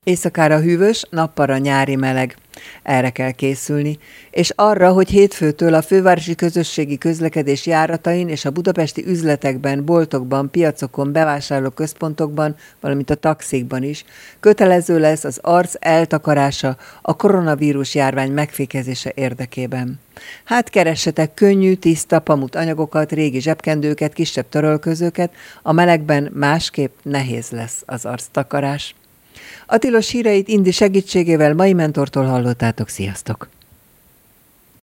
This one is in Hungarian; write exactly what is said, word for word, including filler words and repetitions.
Éjszakára hűvös, nappalra nyári meleg. Erre kell készülni, és arra, hogy hétfőtől a fővárosi közösségi közlekedés járatain és a budapesti üzletekben, boltokban, piacokon, bevásárlóközpontokban, valamint a taxikban is kötelező lesz az arc eltakarása a koronavírus járvány megfékezése érdekében. Hát keressetek könnyű, tiszta pamut anyagokat, régi zsebkendőket, kisebb törölközőket, a melegben másképp nehéz lesz az arctakarás. A tilos híreit Indi segítségével mai mentortól hallottátok, sziasztok!